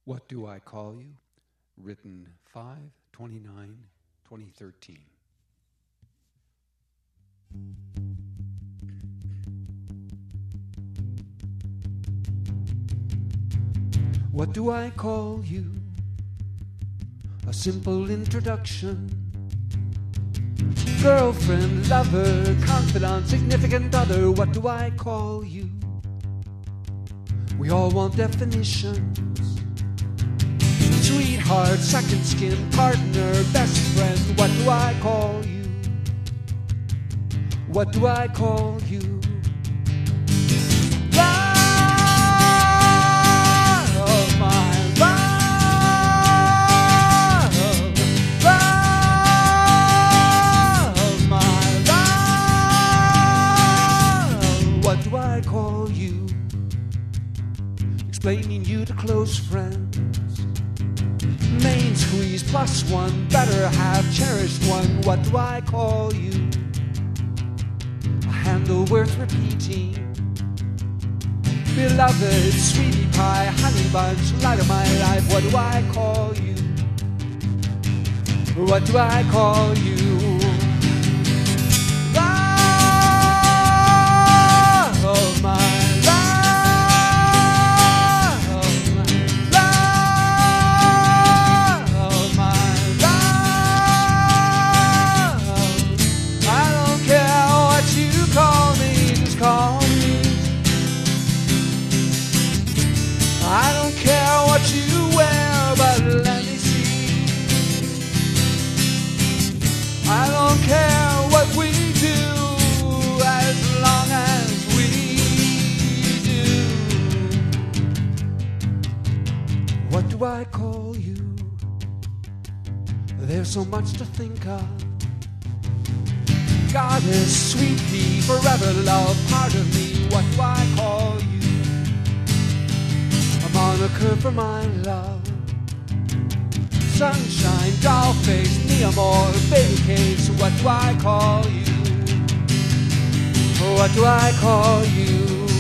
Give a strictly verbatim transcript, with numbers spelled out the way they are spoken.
What Do I Call You? Written five twenty-nine twenty thirteen. What do I call you? A simple introduction. Girlfriend, lover, confidant, significant other. What do I call you? We all want definitions. Sweetheart, second skin, partner, best friend. What do I call you? What do I call you? Love, my love, love, my love. What do I call you? Explaining you to close friends. Main squeeze plus one, better half, cherished one. What do I call you? A handle worth repeating. Beloved, sweetie pie, honey bunch, light of my life. What do I call you? What do I call you? Love, my call me. I don't care what you wear, but let me see. I don't care what we do, as long as we do. What do I call you? There's so much to think of. Goddess, sweet pea, forever love, part of me. What do I call you? A moniker for my love. Sunshine, doll face, mi amor, baby case. What do I call you? What do I call you?